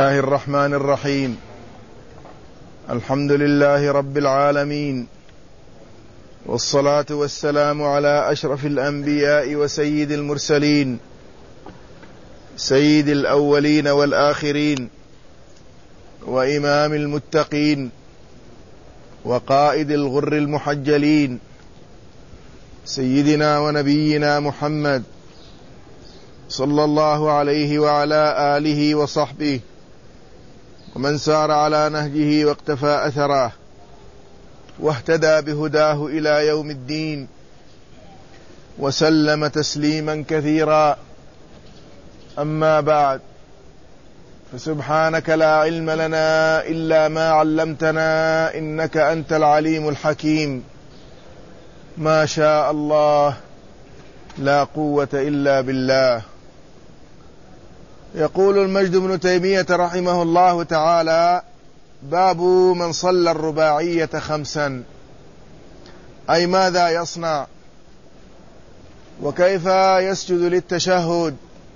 الله الرحمن الرحيم. الحمد لله رب العالمين، والصلاة والسلام على أشرف الأنبياء وسيد المرسلين، سيد الأولين والآخرين، وإمام المتقين، وقائد الغر المحجلين، سيدنا ونبينا محمد صلى الله عليه وعلى آله وصحبه ومن سار على نهجه واقتفى أثره واهتدى بهداه إلى يوم الدين، وسلم تسليما كثيرا. أما بعد، فسبحانك لا علم لنا إلا ما علمتنا إنك أنت العليم الحكيم. ما شاء الله، لا قوة إلا بالله. يقول المجد بن تيمية رحمه الله تعالى: باب من صلى الرباعية 5، أي ماذا يصنع وكيف يسجد للتشهد.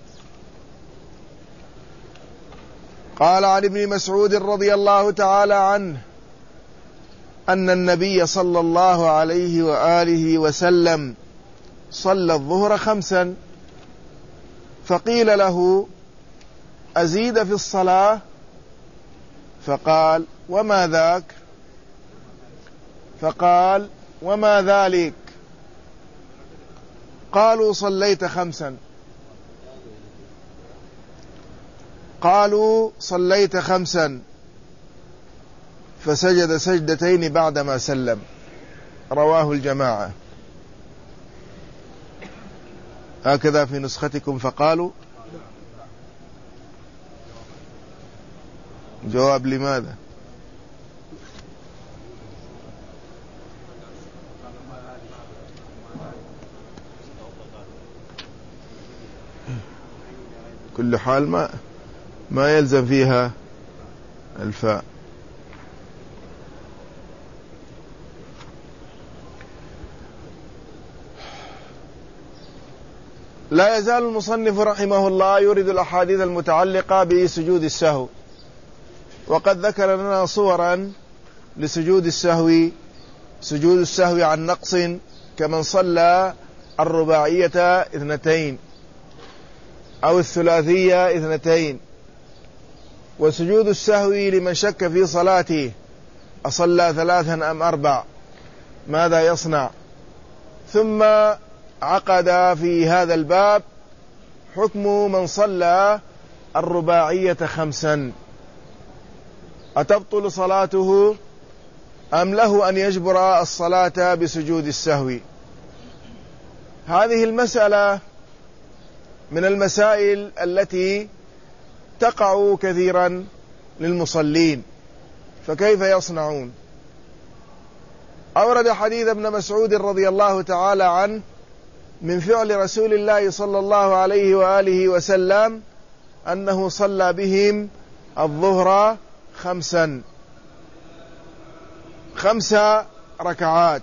قال عن ابن مسعود رضي الله تعالى عنه أن النبي صلى الله عليه وآله وسلم صلى الظهر 5، فقيل له: أزيد في الصلاة؟ فقال: وما ذاك؟ فقال: وما ذلك؟ قالوا: صليت 5. قالوا: صليت 5، فسجد سجدتين بعدما سلم. رواه الجماعة. هكذا في نسختكم فقالوا. جواب لماذا؟ كل حال ما يلزم فيها الفاء. لا يزال المصنف رحمه الله يورد الأحاديث المتعلقة بسجود السهو، وقد ذكر لنا صورا لسجود السهو: سجود السهو عن نقص كمن صلى الرباعية 2 أو الثلاثية 2، وسجود السهو لمن شك في صلاته: أصلى 3 أم 4؟ ماذا يصنع؟ ثم عقد في هذا الباب حكم من صلى الرباعية 5، أتبطل صلاته أم له أن يجبر الصلاة بسجود السهو؟ هذه المسألة من المسائل التي تقع كثيرا للمصلين، فكيف يصنعون؟ أورد حديث ابن مسعود رضي الله تعالى عنه من فعل رسول الله صلى الله عليه وآله وسلم أنه صلى بهم الظهر 5 ركعات،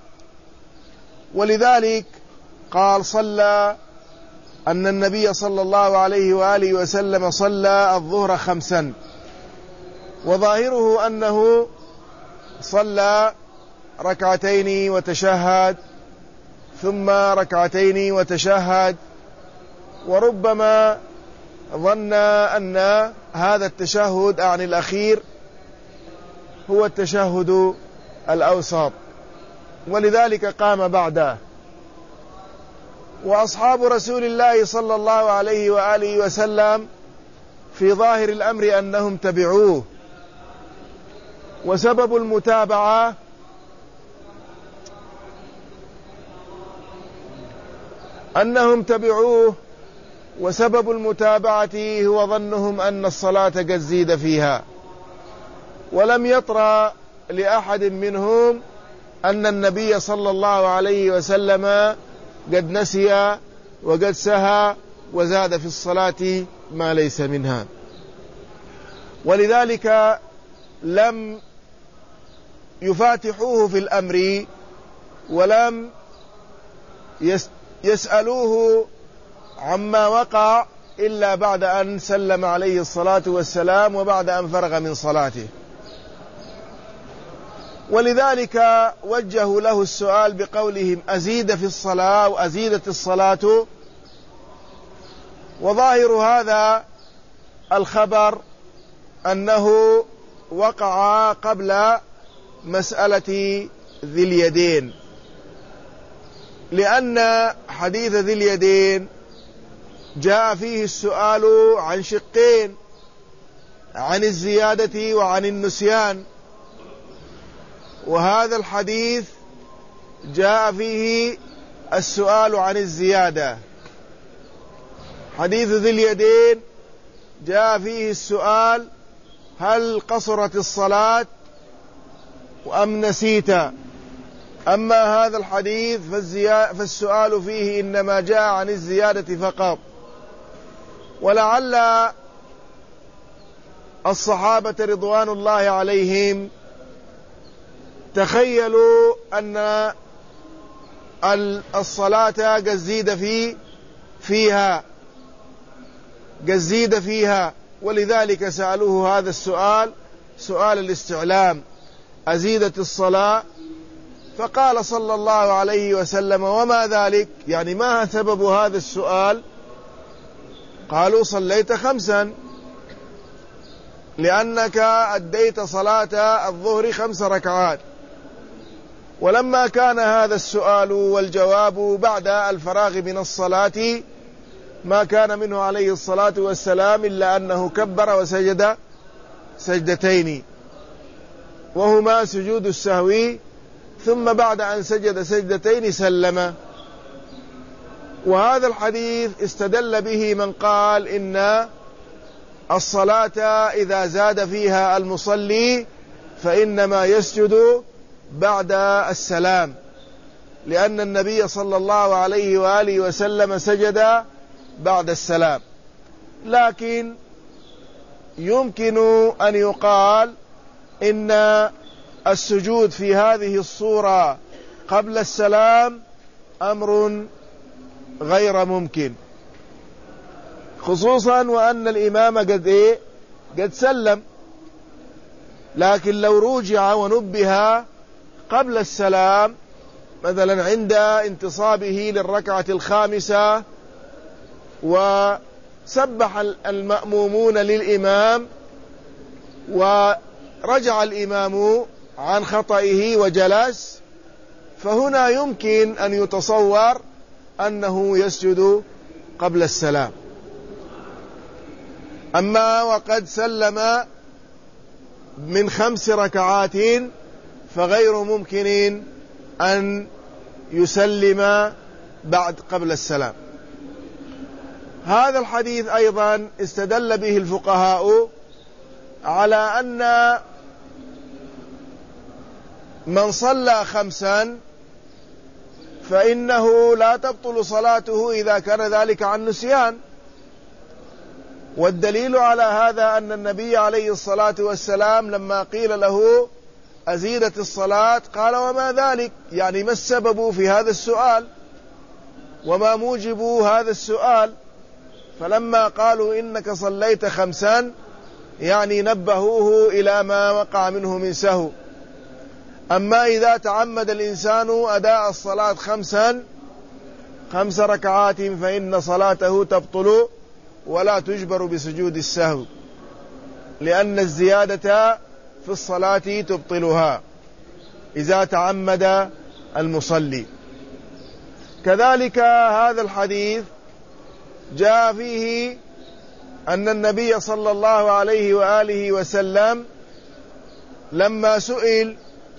ولذلك قال صلى أن النبي صلى الله عليه وآله وسلم صلى الظهر 5، وظاهره أنه صلى 2 وتشهد، ثم 2 وتشهد، وربما ظن أن هذا التشهد عن الأخير هو التشهد الأوسط، ولذلك قام بعده. وأصحاب رسول الله صلى الله عليه وآله وسلم في ظاهر الأمر أنهم تبعوه، وسبب المتابعة وسبب المتابعة هو ظنهم أن الصلاة قد زيد فيها، ولم يطرأ لأحد منهم أن النبي صلى الله عليه وسلم قد نسي وقد سهى وزاد في الصلاة ما ليس منها، ولذلك لم يفاتحوه في الأمر ولم يسألوه عما وقع إلا بعد أن سلم عليه الصلاة والسلام وبعد أن فرغ من صلاته. ولذلك وجهوا له السؤال بقولهم أزيد في الصلاة وأزيدت الصلاة. وظاهر هذا الخبر أنه وقع قبل مسألة ذي اليدين، لأن حديث ذي اليدين جاء فيه السؤال عن شقين، عن الزيادة وعن النسيان، وهذا الحديث جاء فيه السؤال عن الزيادة. حديث ذي اليدين جاء فيه السؤال هل قصرت الصلاة أم نسيت. أما هذا الحديث فالسؤال فيه إنما جاء عن الزيادة فقط. ولعل الصحابة رضوان الله عليهم تخيلوا أن الصلاة قد زيد فيها، ولذلك سألوه هذا السؤال، سؤال الاستعلام: أزيدت الصلاة؟ فقال صلى الله عليه وسلم: وما ذلك؟ يعني ما سبب هذا السؤال؟ قالوا: صليت 5، لأنك أديت صلاة الظهر 5 ركعات. ولما كان هذا السؤال والجواب بعد الفراغ من الصلاة ما كان منه عليه الصلاة والسلام إلا أنه كبر وسجد سجدتين، وهما سجود السهو، ثم بعد أن سجد سجدتين سلم. وهذا الحديث استدل به من قال إن الصلاة إذا زاد فيها المصلي فإنما يسجد بعد السلام، لأن النبي صلى الله عليه وآله وسلم سجد بعد السلام. لكن يمكن أن يقال إن السجود في هذه الصورة قبل السلام أمر غير ممكن، خصوصا وأن الإمام قد سلم. لكن لو رجع ونبه قبل السلام، مثلا عند انتصابه للركعة 5 وسبح المأمومون للإمام ورجع الإمام عن خطئه وجلس، فهنا يمكن أن يتصور أنه يسجد قبل السلام. أما وقد سلم من 5 ركعات فغير ممكن أن يسلم قبل السلام. هذا الحديث أيضا استدل به الفقهاء على أن من صلى 5 فإنه لا تبطل صلاته إذا كان ذلك عن نسيان. والدليل على هذا أن النبي عليه الصلاة والسلام لما قيل له أزيدت الصلاة قال: وما ذلك؟ يعني ما السبب في هذا السؤال وما موجب هذا السؤال؟ فلما قالوا إنك صليت 5 يعني نبهوه إلى ما وقع منه من سهو. أما إذا تعمد الإنسان أداء الصلاة 5 ركعات فإن صلاته تبطل ولا تجبر بسجود السهو، لأن الزيادة في الصلاة تبطلها إذا تعمد المصلي. كذلك هذا الحديث جاء فيه أن النبي صلى الله عليه وآله وسلم لما سئل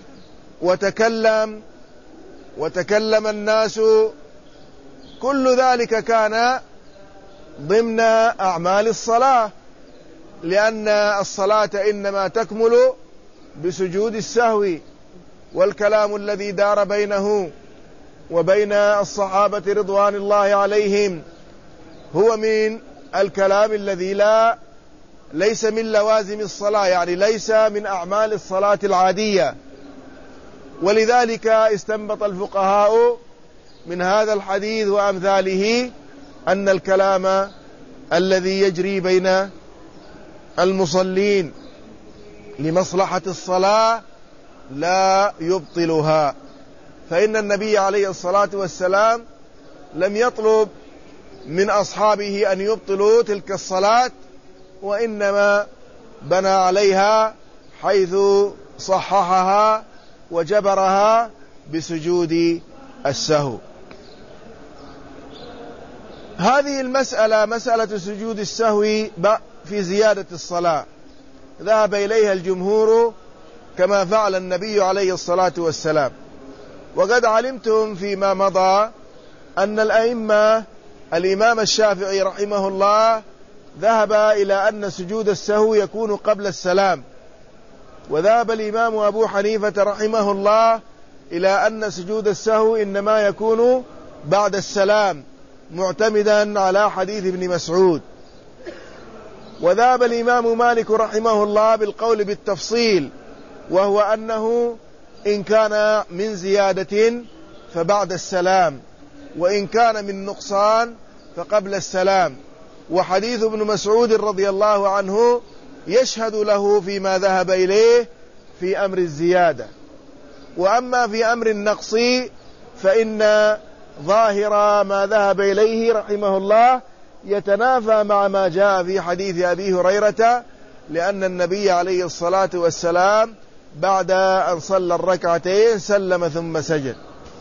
وتكلم الناس كل ذلك كان ضمن أعمال الصلاة، لأن الصلاة إنما تكمل بسجود السهو. والكلام الذي دار بينه وبين الصحابة رضوان الله عليهم هو من الكلام الذي ليس من لوازم الصلاة، يعني ليس من أعمال الصلاة العادية. ولذلك استنبط الفقهاء من هذا الحديث وأمثاله أن الكلام الذي يجري بين المصلين لمصلحة الصلاة لا يبطلها، فإن النبي عليه الصلاة والسلام لم يطلب من أصحابه أن يبطلوا تلك الصلاة، وإنما بنى عليها حيث صححها وجبرها بسجود السهو. هذه المسألة، مسألة سجود السهو في زيادة الصلاة، ذهب إليها الجمهور كما فعل النبي عليه الصلاة والسلام. وقد علمتم فيما مضى أن الأئمة، الإمام الشافعي رحمه الله ذهب إلى أن سجود السهو يكون قبل السلام، وذهب الإمام أبو حنيفة رحمه الله إلى أن سجود السهو إنما يكون بعد السلام، معتمدا على حديث ابن مسعود. وذهب الإمام مالك رحمه الله بالقول بالتفصيل، وهو أنه إن كان من زيادة فبعد السلام، وإن كان من نقصان فقبل السلام. وحديث ابن مسعود رضي الله عنه يشهد له فيما ذهب إليه في أمر الزيادة. وأما في أمر النقص فإن ظاهر ما ذهب إليه رحمه الله يتنافى مع ما جاء في حديث أبي هريرة، لأن النبي عليه الصلاة والسلام بعد أن صلى الركعتين سلم ثم سجد.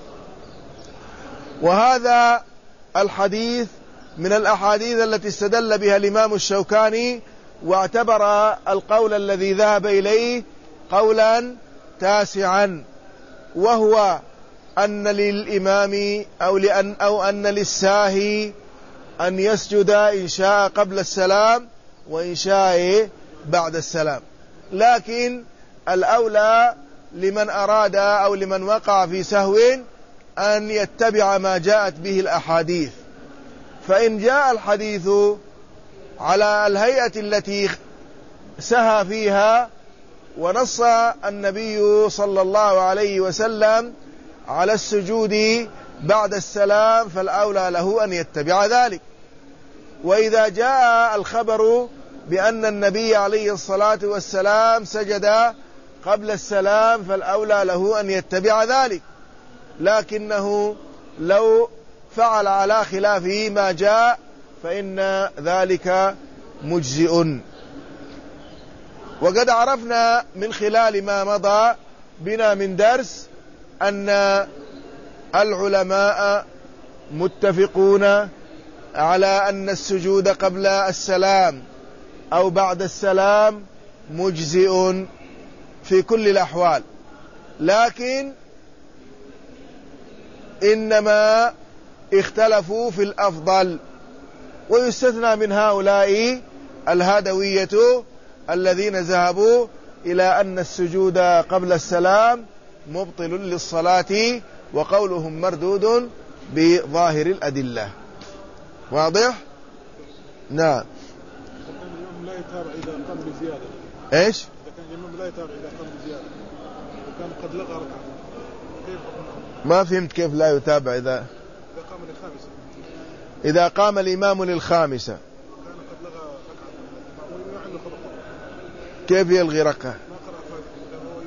وهذا الحديث من الأحاديث التي استدل بها الإمام الشوكاني، واعتبر القول الذي ذهب إليه قولا تاسعا، وهو أن للإمام أو أن للساهي أن يسجد إن شاء قبل السلام وإن شاء بعد السلام، لكن الأولى لمن أراد أو لمن وقع في سهو أن يتبع ما جاءت به الأحاديث. فإن جاء الحديث على الهيئة التي سهى فيها ونص النبي صلى الله عليه وسلم على السجود بعد السلام فالأولى له أن يتبع ذلك. وإذا جاء الخبر بأن النبي عليه الصلاة والسلام سجد قبل السلام فالأولى له أن يتبع ذلك، لكنه لو فعل على خلاف ما جاء فإن ذلك مجزئ. وقد عرفنا من خلال ما مضى بنا من درس أن العلماء متفقون على أن السجود قبل السلام أو بعد السلام مجزئ في كل الأحوال، لكن إنما اختلفوا في الأفضل. ويستثنى من هؤلاء الهدوية الذين ذهبوا إلى أن السجود قبل السلام مبطل للصلاة، وقولهم مردود بظاهر الأدلة. واضح؟ نعم. الإمام لا يتابع إذا قام بزيادة. إيش؟ إذا كان الإمام لا يتابع إذا قام بزيادة وكان قد لغى ركعة، كيف؟ ما فهمت كيف لا يتابع إذا قام للخامسة. إذا قام الإمام للخامسة كان قد لغى ركعة المأمون يعلق ركعة، كيف يلغي ركعة؟ ما قرأ فاتحة.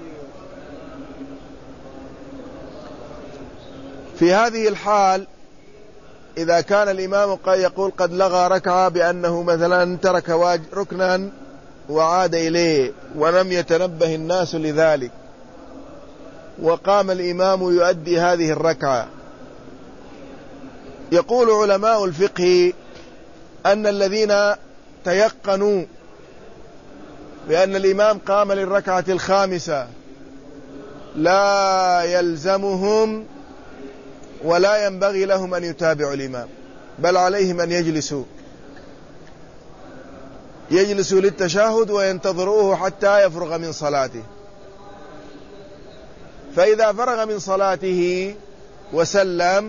في هذه الحال إذا كان الإمام يقول قد لغى ركعة بأنه مثلا ترك ركنا وعاد إليه ولم يتنبه الناس لذلك، وقام الإمام يؤدي هذه الركعة، يقول علماء الفقه أن الذين تيقنوا بأن الإمام قام للركعة الخامسة لا يلزمهم ولا ينبغي لهم أن يتابعوا الإمام، بل عليهم أن يجلسوا للتشهد وينتظروه حتى يفرغ من صلاته. فإذا فرغ من صلاته وسلم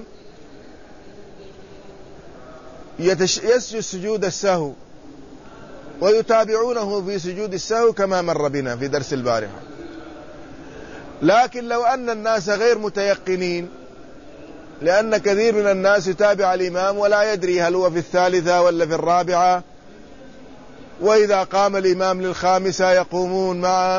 يسجد سجود السهو ويتابعونه في سجود السهو كما مر بنا في درس البارحة. لكن لو أن الناس غير متيقنين لأن كثير من الناس يتابع الإمام ولا يدري هل هو في الثالثة ولا في الرابعة، وإذا قام الإمام للخامسة يقومون معه،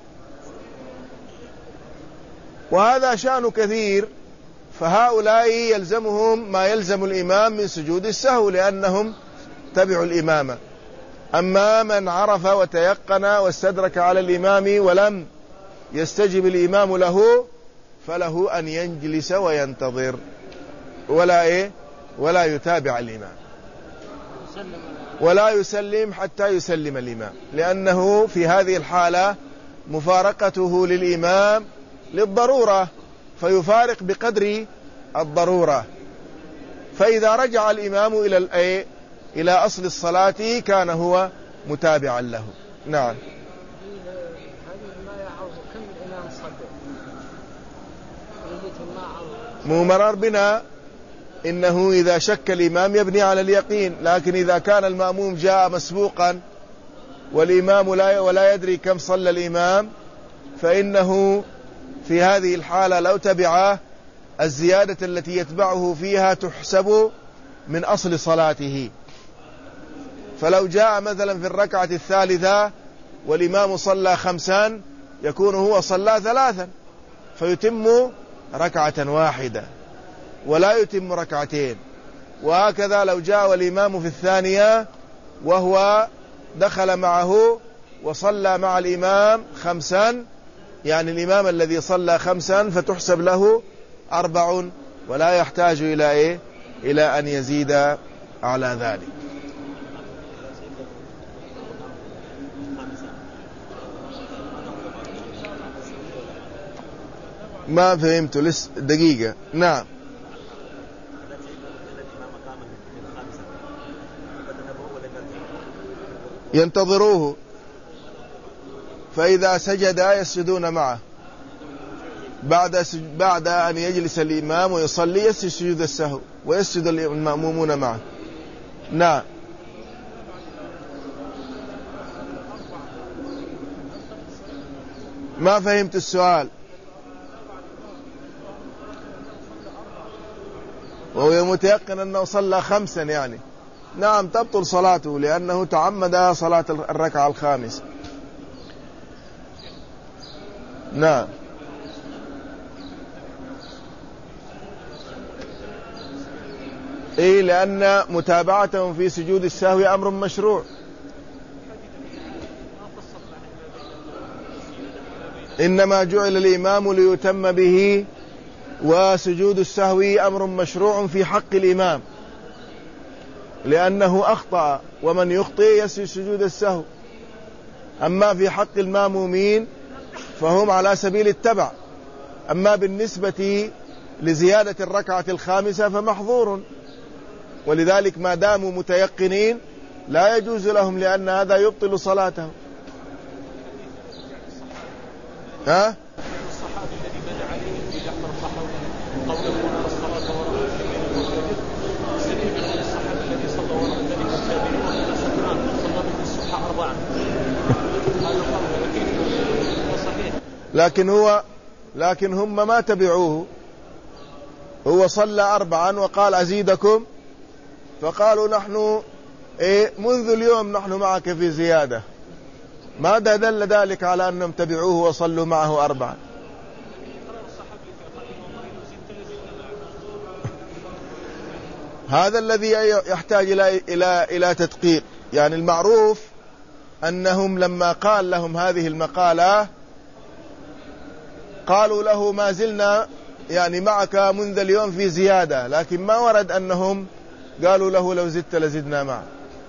وهذا شأن كثير. فهؤلاء يلزمهم ما يلزم الإمام من سجود السهو لأنهم تبعوا الإمامة. أما من عرف وتيقن واستدرك على الإمام ولم يستجب الإمام له فله أن يجلس وينتظر ولا يتابع الإمام ولا يسلم حتى يسلم الإمام، لأنه في هذه الحالة مفارقته للإمام للضرورة، فيفارق بقدر الضرورة. فإذا رجع الإمام إلى أصل الصلاة كان هو متابعا له. نعم. مو مرر بنا إنه إذا شك الإمام يبني على اليقين، لكن إذا كان المأموم جاء مسبوقا والإمام ولا يدري كم صلى الإمام فإنه في هذه الحالة لو تبعه الزيادة التي يتبعه فيها تحسب من أصل صلاته. فلو جاء مثلا في الركعة الثالثة والإمام صلى 5 يكون هو صلى 3 فيتم ركعة واحدة ولا يتم ركعتين. وهكذا لو جاء والإمام في الثانية وهو دخل معه وصلى مع الإمام 5، يعني الإمام الذي صلى 5 فتحسب له 4 ولا يحتاج إلى أن يزيد على ذلك. ما فهمت لسه دقيقة. نعم. ينتظروه، فإذا سجد يسجدون معه بعد أن يجلس الإمام ويصلي يسجد سجود السهو ويسجد المأمومون معه. نعم. ما فهمت السؤال. وهو متيقن أنه صلى 5 يعني نعم تبطل صلاته لأنه تعمد صلاة الركعة الخامسة. نعم. لأن متابعتهم في سجود السهو أمر مشروع. إنما جعل الإمام ليتم به، وسجود السهو أمر مشروع في حق الإمام لأنه أخطأ، ومن يخطئ يسجد سجود السهو. أما في حق المامومين فهم على سبيل التبع. أما بالنسبة لزيادة الركعة الخامسة فمحظور، ولذلك ما داموا متيقنين لا يجوز لهم لأن هذا يبطل صلاتهم. ها؟ الصحابي الذي بنى عليه في جعفر الصحابي قوله أن الصلاة وراء سبيل من الصحابي الذي صلى وراء ذلك التابعين وكان سكران صلى به الصبح 4 هذا قول صحيح. لكن هم ما تبعوه، هو صلى 4 وقال أزيدكم، فقالوا نحن منذ اليوم نحن معك في زيادة. ماذا دل ذلك على أنهم تبعوه وصلوا معه 4؟ هذا الذي يحتاج إلى تدقيق. يعني المعروف أنهم لما قال لهم هذه المقالة قالوا له ما زلنا يعني معك منذ اليوم في زيادة، لكن ما ورد أنهم قالوا له لو زدت لزدنا معك.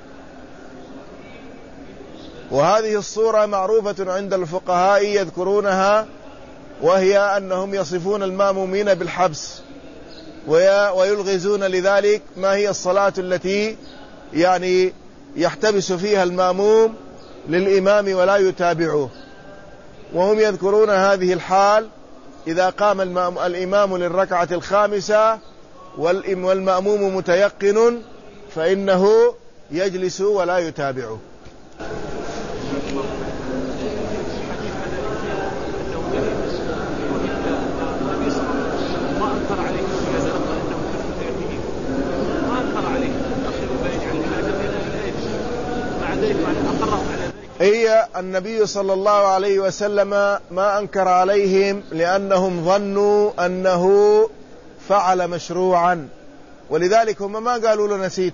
وهذه الصورة معروفة عند الفقهاء يذكرونها، وهي أنهم يصفون المامومين بالحبس ويلغزون لذلك ما هي الصلاة التي يعني يحتبس فيها الماموم للإمام ولا يتابعه. وهم يذكرون هذه الحال إذا قام الإمام للركعة الخامسة والمأموم متيقن فإنه يجلس ولا يتابعه. هي النبي صلى الله عليه وسلم ما أنكر عليهم لأنهم ظنوا أنه فعل مشروعا، ولذلك هم ما قالوا له نسيت،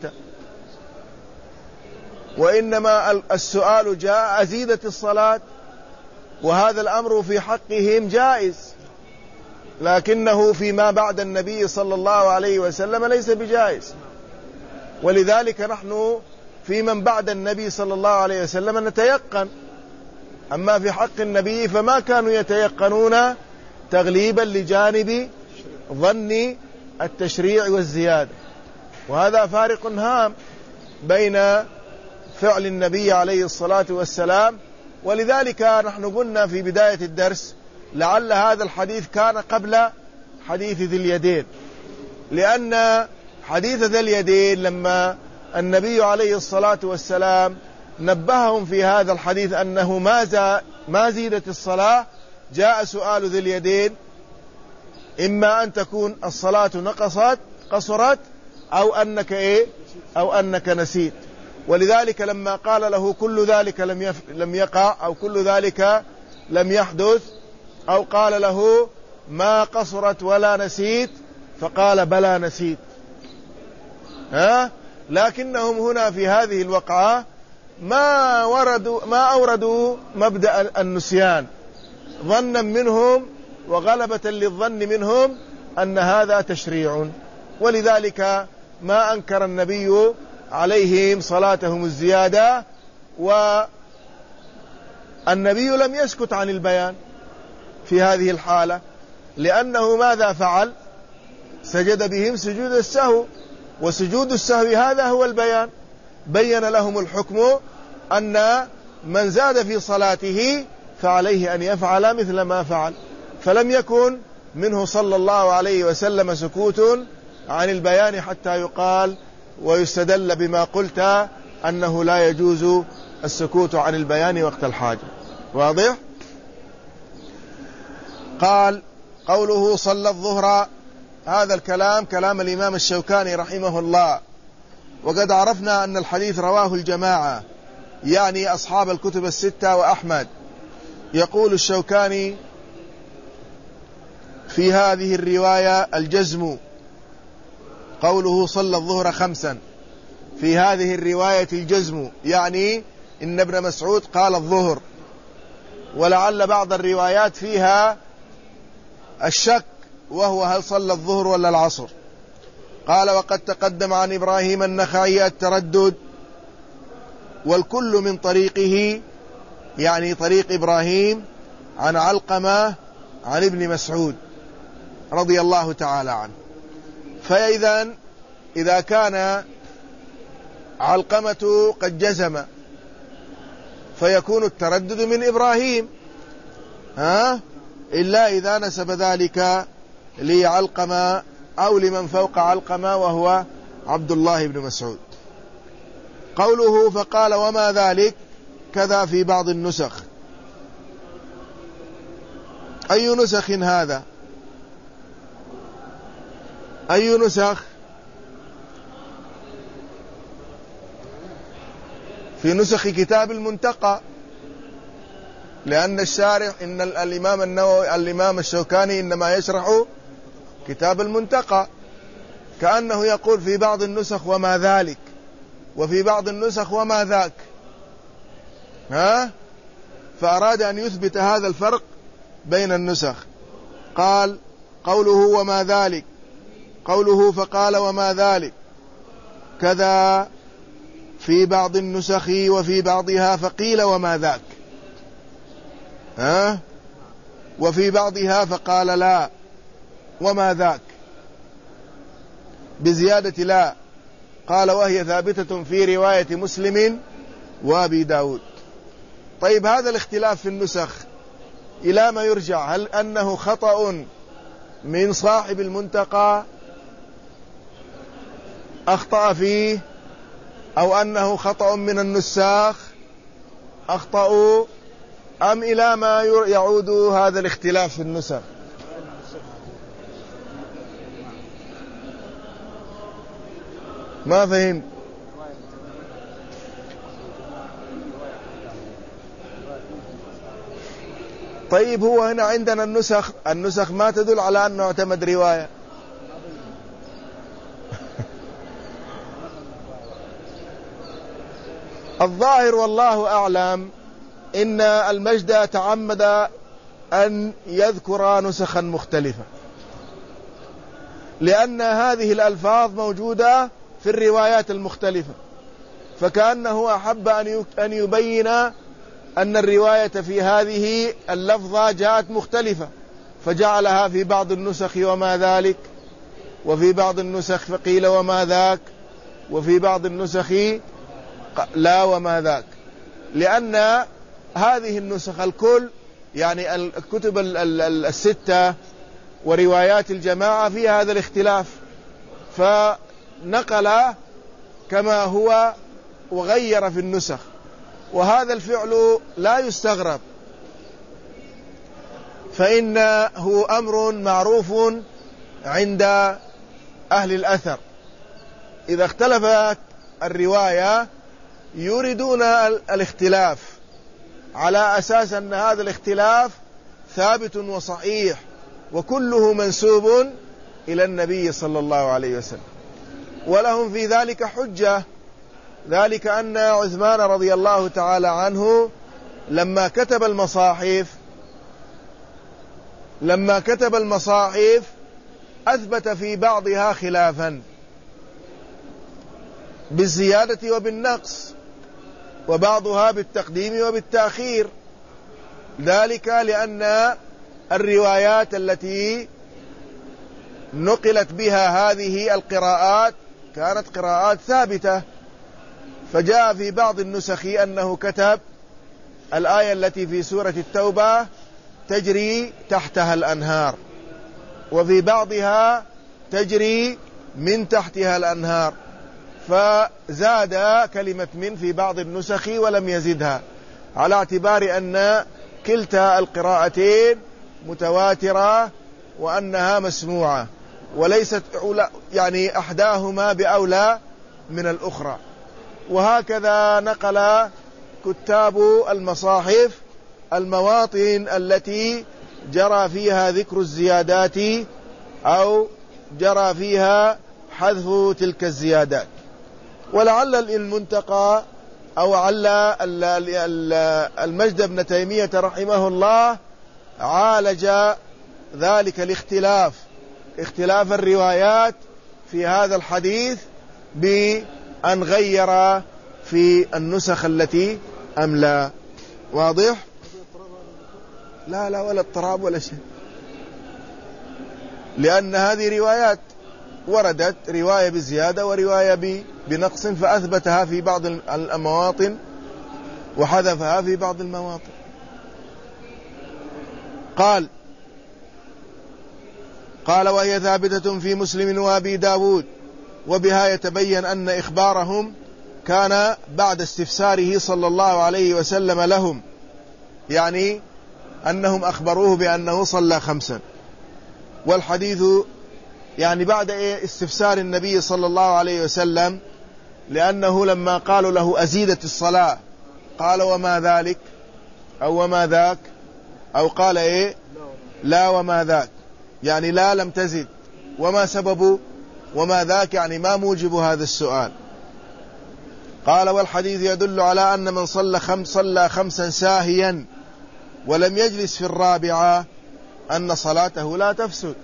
وإنما السؤال جاء أزيدت الصلاة، وهذا الأمر في حقهم جائز، لكنه فيما بعد النبي صلى الله عليه وسلم ليس بجائز. ولذلك نحن في من بعد النبي صلى الله عليه وسلم نتيقن، أما في حق النبي فما كانوا يتيقنون تغليبا لجانب ظن التشريع والزيادة. وهذا فارق هام بين فعل النبي عليه الصلاة والسلام. ولذلك نحن قلنا في بداية الدرس لعل هذا الحديث كان قبل حديث ذي اليدين، لأن حديث ذي اليدين لما النبي عليه الصلاة والسلام نبههم في هذا الحديث أنه ما زيدت الصلاة، جاء سؤال ذي اليدين إما أن تكون الصلاة قصرت أو أنك نسيت. ولذلك لما قال له كل ذلك لم يقع أو كل ذلك لم يحدث، أو قال له ما قصرت ولا نسيت، فقال بلى نسيت. لكنهم هنا في هذه الوقعة ما أوردوا مبدأ النسيان ظنا منهم وغلبة للظن منهم أن هذا تشريع، ولذلك ما أنكر النبي عليهم صلاتهم الزيادة. والنبي لم يسكت عن البيان في هذه الحالة، لأنه ماذا فعل؟ سجد بهم سجود السهو، وسجود السهو هذا هو البيان، بين لهم الحكم أن من زاد في صلاته فعليه أن يفعل مثل ما فعل. فلم يكن منه صلى الله عليه وسلم سكوت عن البيان حتى يقال ويستدل بما قلت أنه لا يجوز السكوت عن البيان وقت الحاجة. واضح؟ قال قوله صلى الظهر، هذا الكلام كلام الإمام الشوكاني رحمه الله، وقد عرفنا أن الحديث رواه الجماعة، يعني أصحاب الكتب الستة وأحمد. يقول الشوكاني في هذه الرواية الجزم، قوله صلى الظهر 5، في هذه الرواية الجزم، يعني إن ابن مسعود قال الظهر، ولعل بعض الروايات فيها الشك، وهو هل صلى الظهر ولا العصر. قال وقد تقدم عن إبراهيم النخعي التردد، والكل من طريقه، يعني طريق إبراهيم عن علقمة عن ابن مسعود رضي الله تعالى عنه. إذا كان علقمة قد جزم فيكون التردد من إبراهيم، إلا إذا نسب ذلك لعلقمة أو لمن فوق علقمة وهو عبد الله بن مسعود. قوله فقال وما ذلك كذا في بعض النسخ. أي نسخ هذا؟ أي نسخ؟ في نسخ كتاب المنتقى، لأن الشارح إن الإمام النووي الإمام الشوكاني إنما يشرح كتاب المنتقى، كأنه يقول في بعض النسخ وما ذلك، وفي بعض النسخ وما ذاك، فأراد أن يثبت هذا الفرق بين النسخ. قال قوله وما ذلك، قوله فقال وما ذلك كذا في بعض النسخ وفي بعضها فقيل وما ذاك، وفي بعضها فقال لا وما ذاك بزيادة لا. قال وهي ثابتة في رواية مسلم وأبي داود. طيب هذا الاختلاف في النسخ إلى ما يرجع؟ هل أنه خطأ من صاحب المنتقى أخطأ فيه، أو أنه خطأ من النساخ أخطأوا، أم إلى ما يعود هذا الاختلاف في النسخ؟ ما فهم. طيب هو هنا عندنا النسخ ما تدل على أنه اعتمد رواية. الظاهر والله أعلم إن المجد تعمد أن يذكر نسخا مختلفة، لأن هذه الألفاظ موجودة في الروايات المختلفة، فكأنه أحب أن يبين أن الرواية في هذه اللفظة جاءت مختلفة، فجعلها في بعض النسخ وما ذلك، وفي بعض النسخ فقيل وما ذاك، وفي بعض النسخ لا وما ذاك، لأن هذه النسخ الكل يعني الكتب الستة وروايات الجماعة فيها هذا الاختلاف، فنقل كما هو وغير في النسخ، وهذا الفعل لا يستغرب، فإنه أمر معروف عند أهل الأثر. إذا اختلفت الرواية يريدون الاختلاف على أساس أن هذا الاختلاف ثابت وصحيح وكله منسوب إلى النبي صلى الله عليه وسلم، ولهم في ذلك حجة، ذلك أن عثمان رضي الله تعالى عنه لما كتب المصاحف أثبت في بعضها خلافا بالزيادة وبالنقص، وبعضها بالتقديم وبالتأخير، ذلك لأن الروايات التي نقلت بها هذه القراءات كانت قراءات ثابتة، فجاء في بعض النسخ أنه كتب الآية التي في سورة التوبة تجري تحتها الأنهار، وفي بعضها تجري من تحتها الأنهار، فزاد كلمة من في بعض النسخ ولم يزدها، على اعتبار أن كلتا القراءتين متواترة وأنها مسموعة، وليست يعني أحداهما بأولى من الأخرى. وهكذا نقل كتاب المصاحف المواطن التي جرى فيها ذكر الزيادات أو جرى فيها حذف تلك الزيادات. ولعل المنتقى أو عل المجد بن تيمية رحمه الله عالج ذلك اختلاف الروايات في هذا الحديث بأن غير في النسخ التي أملا. واضح؟ لا ولا اضطراب ولا شيء، لأن هذه روايات وردت، رواية بزيادة ورواية بنقص، فأثبتها في بعض المواطن وحذفها في بعض المواطن. قال وهي ثابتة في مسلم وأبي داود، وبها يتبين أن إخبارهم كان بعد استفساره صلى الله عليه وسلم لهم، يعني أنهم أخبروه بأنه صلى 5، والحديث يعني بعد استفسار النبي صلى الله عليه وسلم، لأنه لما قالوا له أزيدت الصلاة قال وما ذلك أو وما ذاك، أو قال لا وما ذاك، يعني لا لم تزد، وما سبب وما ذاك يعني ما موجب هذا السؤال. قال والحديث يدل على أن من صلى 5 ساهيا ولم يجلس في الرابعة أن صلاته لا تفسد.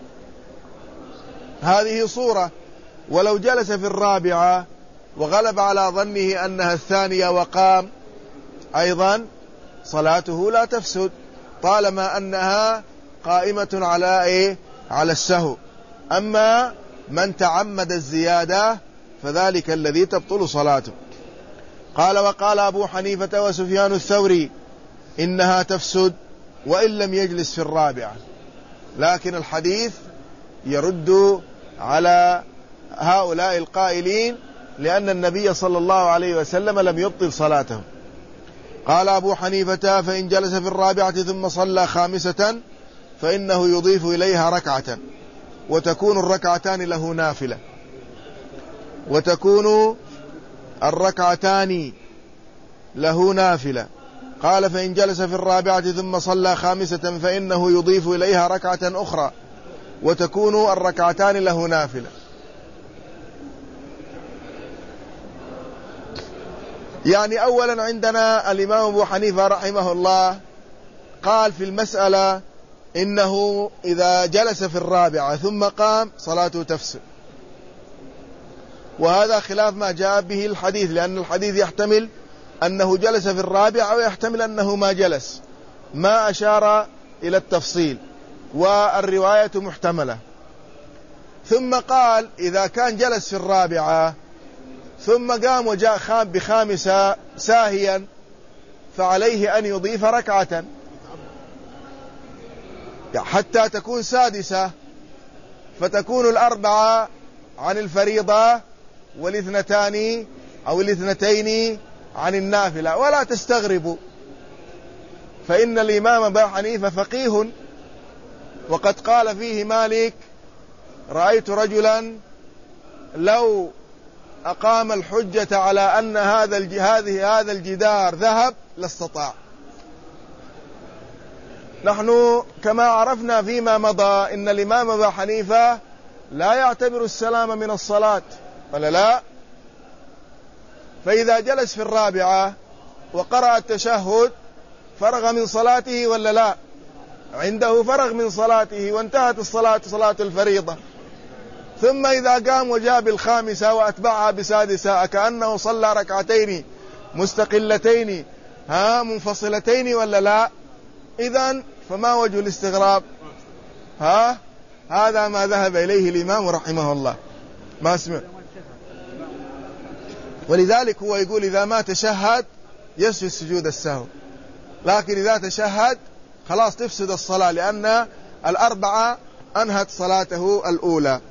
هذه صورة، ولو جلس في الرابعة وغلب على ظنه أنها الثانية وقام أيضا صلاته لا تفسد، طالما أنها قائمة على السهو. أما من تعمد الزيادة فذلك الذي تبطل صلاته. قال وقال أبو حنيفة وسفيان الثوري إنها تفسد وإن لم يجلس في الرابعة، لكن الحديث يرد على هؤلاء القائلين، لأن النبي صلى الله عليه وسلم لم يبطل صلاته. قال أبو حنيفة فإن جلس في الرابعة ثم صلى 5 فإنه يضيف إليها ركعة، وتكون الركعتان له نافلة، وتكون الركعتان له نافلة، قال فإن جلس في الرابعة ثم صلى خامسة فإنه يضيف إليها ركعة أخرى وتكون الركعتان له نافلة. يعني أولا عندنا الإمام أبو حنيفة رحمه الله قال في المسألة إنه إذا جلس في الرابعة ثم قام صلاته تفسد، وهذا خلاف ما جاء به الحديث، لأن الحديث يحتمل أنه جلس في الرابعة ويحتمل أنه ما جلس، ما أشار إلى التفصيل، والرواية محتملة. ثم قال إذا كان جلس في الرابعة ثم قام وجاء بخامسة ساهيا فعليه أن يضيف ركعة حتى تكون سادسة، فتكون الأربعة عن الفريضة والاثنتان أو الاثنتين عن النافلة. ولا تستغربوا، فإن الإمام أبا حنيفة فقيه، وقد قال فيه مالك: رأيت رجلا لو أقام الحجة على أن هذا الجدار ذهب لاستطاع. نحن كما عرفنا فيما مضى إن الإمام أبا حنيفة لا يعتبر السلام من الصلاة، ولا لا؟ فإذا جلس في الرابعة وقرأ التشهد فرغ من صلاته ولا لا؟ عنده فرغ من صلاته وانتهت الصلاة، صلاة الفريضة. ثم إذا قام وجاء بالخامسة وأتبعها بسادسة كأنه صلى ركعتين مستقلتين منفصلتين ولا لا؟ إذن فما وجه الاستغراب؟ هذا ما ذهب إليه الإمام رحمه الله. ما اسمع، ولذلك هو يقول إذا ما تشهد يسجد سجود السهو، لكن إذا تشهد خلاص تفسد الصلاة، لأن الأربعة أنهت صلاته الأولى.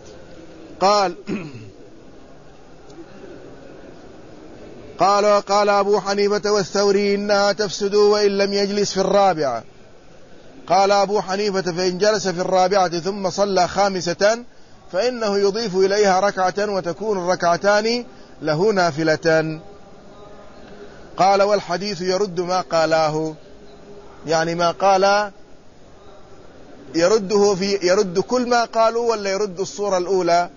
قال أبو حنيفة والثوري إنها تفسد وإن لم يجلس في الرابعة. قال أبو حنيفة فإن جلس في الرابعة ثم صلى خامسة فإنه يضيف إليها ركعة وتكون الركعتان له نافلة. قال والحديث يرد ما قالاه، يعني ما قال يرد كل ما قالوا ولا يرد الصورة الأولى؟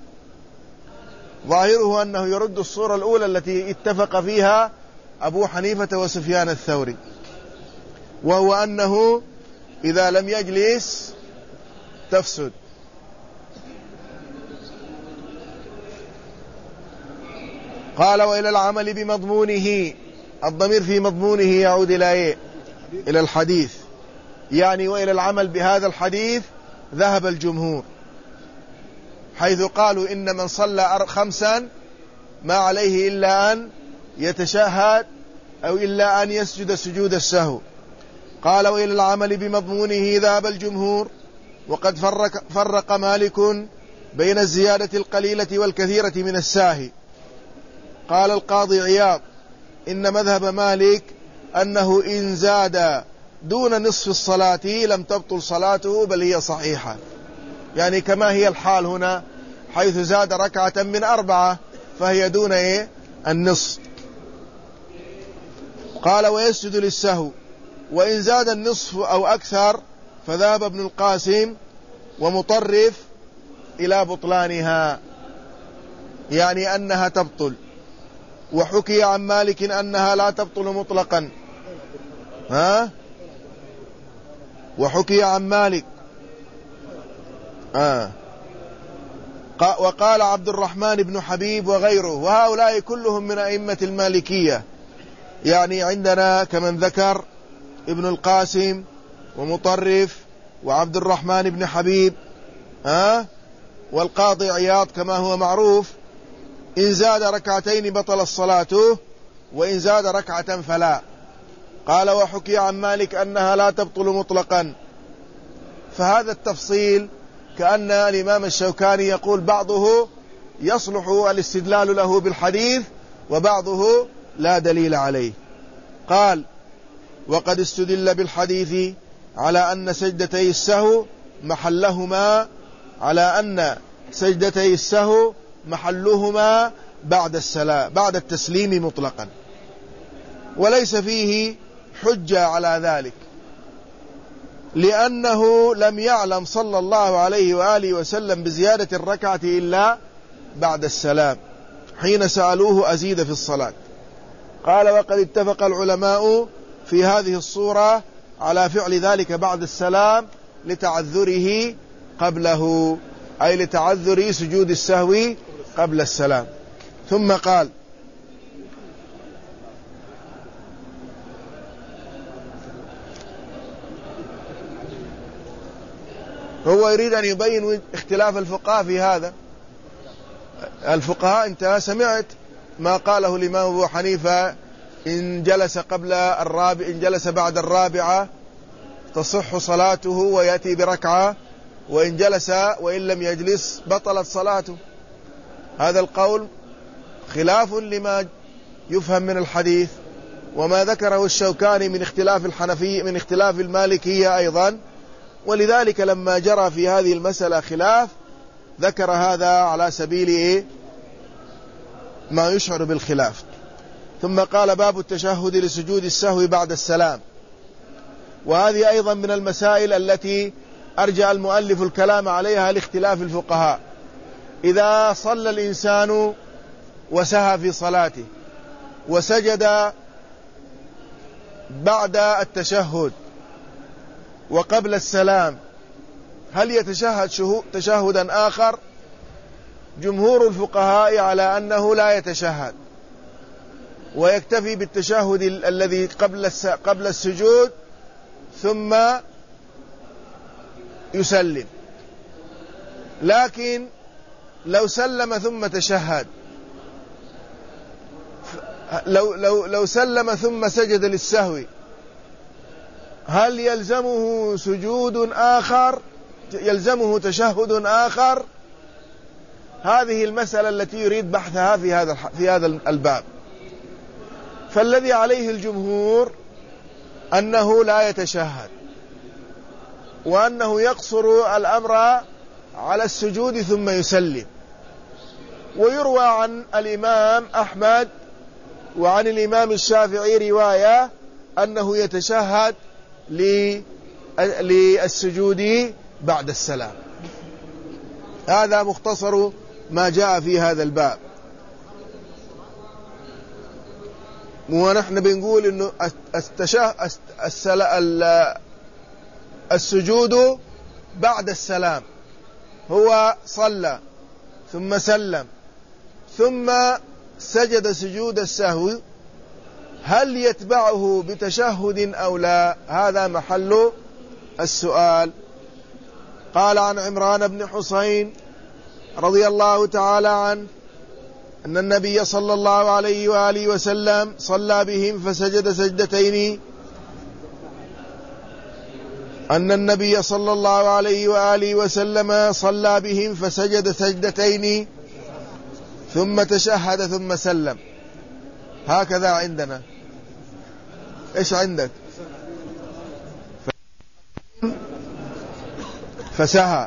ظاهره أنه يرد الصورة الأولى التي اتفق فيها أبو حنيفة وسفيان الثوري، وهو أنه إذا لم يجلس تفسد. قال وإلى العمل بمضمونه، الضمير في مضمونه يعود إلى الحديث، يعني وإلى العمل بهذا الحديث ذهب الجمهور، حيث قالوا إن من صلى خمسا ما عليه إلا أن يتشهد أو إلا أن يسجد سجود السهو. قال وإلى العمل بمضمونه ذهب الجمهور، وقد فرق مالك بين الزيادة القليلة والكثيرة من الساهي. قال القاضي عياض إن مذهب مالك أنه إن زاد دون نصف الصلاة لم تبطل صلاته بل هي صحيحة، يعني كما هي الحال هنا، حيث زاد ركعة من 4 فهي دون النصف. قال ويسجد للسهو، وإن زاد النصف أو أكثر فذهب ابن القاسم ومطرف إلى بطلانها، يعني أنها تبطل. وحكي عن مالك أنها لا تبطل مطلقا. وحكي عن مالك وقال عبد الرحمن بن حبيب وغيره، وهؤلاء كلهم من أئمة المالكية، يعني عندنا كمن ذكر ابن القاسم ومطرف وعبد الرحمن بن حبيب والقاضي عياض كما هو معروف. إن زاد ركعتين بطل الصلاة، وإن زاد ركعة فلا. قال وحكي عن مالك أنها لا تبطل مطلقا. فهذا التفصيل كأن الإمام الشوكاني يقول بعضه يصلح الاستدلال له بالحديث وبعضه لا دليل عليه. قال وقد استدل بالحديث على أن سجدتي السهو محلهما بعد التسليم مطلقا، وليس فيه حجة على ذلك، لأنه لم يعلم صلى الله عليه وآله وسلم بزيادة الركعة إلا بعد السلام حين سألوه أزيد في الصلاة. قال: وقد اتفق العلماء في هذه الصورة على فعل ذلك بعد السلام لتعذره قبله، أي لتعذر سجود السهو قبل السلام. ثم قال: هو يريد أن يبين اختلاف الفقهاء في هذا. الفقهاء انت سمعت ما قاله الإمام أبو حنيفة: إن جلس بعد الرابعة تصح صلاته ويأتي بركعة، وإن جلس وإن لم يجلس بطلت صلاته. هذا القول خلاف لما يفهم من الحديث، وما ذكره الشوكاني من اختلاف الحنفي من اختلاف المالكية أيضا. ولذلك لما جرى في هذه المسألة خلاف ذكر هذا على سبيل ما يشعر بالخلاف. ثم قال: باب التشهد لسجود السهو بعد السلام. وهذه أيضا من المسائل التي أرجع المؤلف الكلام عليها لاختلاف الفقهاء. إذا صلى الإنسان وسهى في صلاته وسجد بعد التشهد وقبل السلام، هل يتشهد تشهدا آخر؟ جمهور الفقهاء على أنه لا يتشهد، ويكتفي بالتشهد الذي قبل السجود ثم يسلم. لكن لو سلم ثم تشهد، لو سلم ثم سجد للسهو، هل يلزمه سجود آخر؟ يلزمه تشهد آخر؟ هذه المسألة التي يريد بحثها في هذا الباب. فالذي عليه الجمهور أنه لا يتشهد، وأنه يقصر الأمر على السجود ثم يسلم. ويروى عن الإمام أحمد وعن الإمام الشافعي رواية أنه يتشهد للسجود بعد السلام. هذا مختصر ما جاء في هذا الباب. ونحن بنقول إنه السجود بعد السلام هو صلى ثم سلم ثم سجد سجود السهو، هل يتبعه بتشهد أو لا؟ هذا محل السؤال. قال: عن عمران بن حسين رضي الله تعالى عنه أن النبي صلى الله عليه وآله وسلم صلى بهم فسجد سجدتين. أن النبي صلى الله عليه وآله وسلم صلى بهم فسجد سجدتين ثم تشهد ثم سلم. هكذا عندنا. إيش عندك؟ فسهى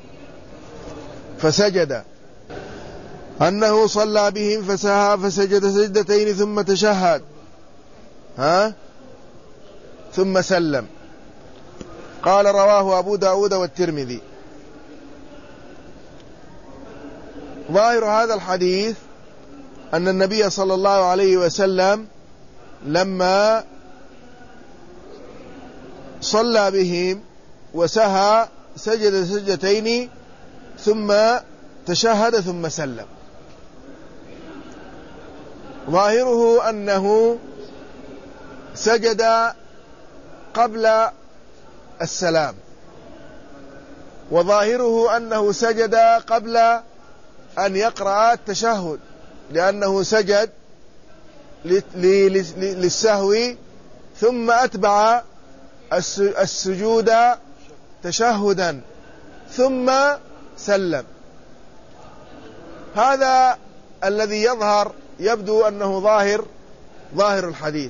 فسجد. أنه صلى بهم فسهى فسجد سجدتين ثم تشهد ثم سلم. قال: رواه أبو داود والترمذي. ظاهر هذا الحديث أن النبي صلى الله عليه وسلم لما صلى بهم وسهى سجد سجدتين ثم تشهد ثم سلم. ظاهره أنه سجد قبل السلام، وظاهره أنه سجد قبل أن يقرأ التشهد، لأنه سجد للسهو ثم أتبع السجود تشهدا ثم سلم. هذا الذي يبدو أنه ظاهر الحديث.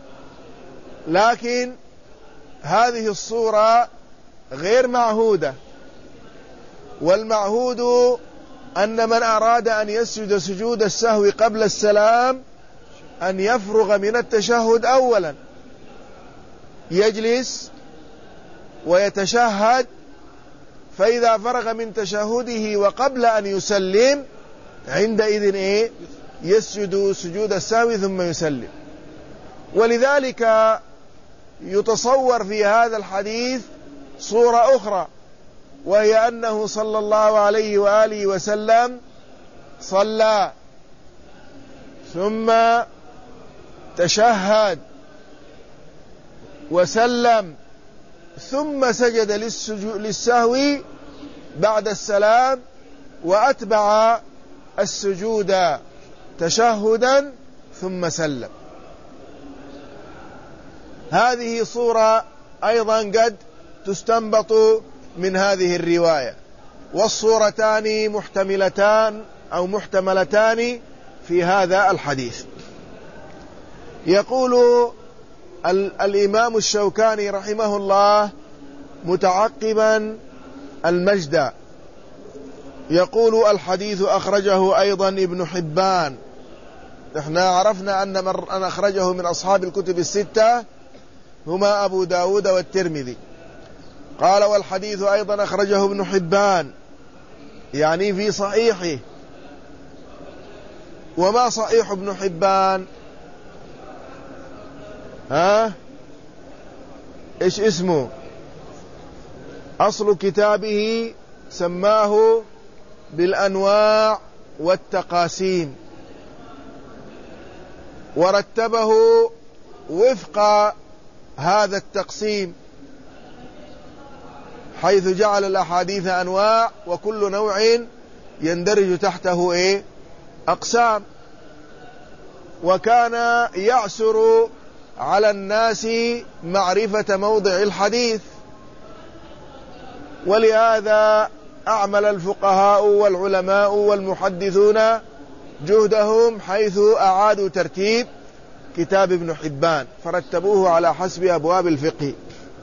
لكن هذه الصورة غير معهودة، والمعهود أن من أراد أن يسجد سجود السهو قبل السلام أن يفرغ من التشهد أولا، يجلس ويتشهد، فإذا فرغ من تشهده وقبل أن يسلم عندئذ يسجد سجود السهو ثم يسلم. ولذلك يتصور في هذا الحديث صورة أخرى، وهي أنه صلى الله عليه وآله وسلم صلى ثم تشهد وسلم ثم سجد للسهو بعد السلام، وأتبع السجود تشهدا ثم سلم. هذه صورة أيضا قد تستنبط من هذه الرواية، والصورتان محتملتان أو محتملتان في هذا الحديث. يقول الإمام الشوكاني رحمه الله متعقبا المجد، يقول: الحديث أخرجه أيضا ابن حبان. احنا عرفنا أن من أخرجه من أصحاب الكتب الستة هما أبو داود والترمذي. قال: والحديث أيضا أخرجه ابن حبان، يعني في صحيحه. وما صحيح ابن حبان؟ إيش اسمه؟ أصل كتابه سماه بالأنواع والتقاسيم، ورتبه وفق هذا التقسيم، حيث جعل الأحاديث أنواع، وكل نوع يندرج تحته أقسام. وكان يعسر على الناس معرفة موضع الحديث، ولهذا أعمل الفقهاء والعلماء والمحدثون جهدهم حيث أعادوا ترتيب كتاب ابن حبان، فرتبوه على حسب أبواب الفقه.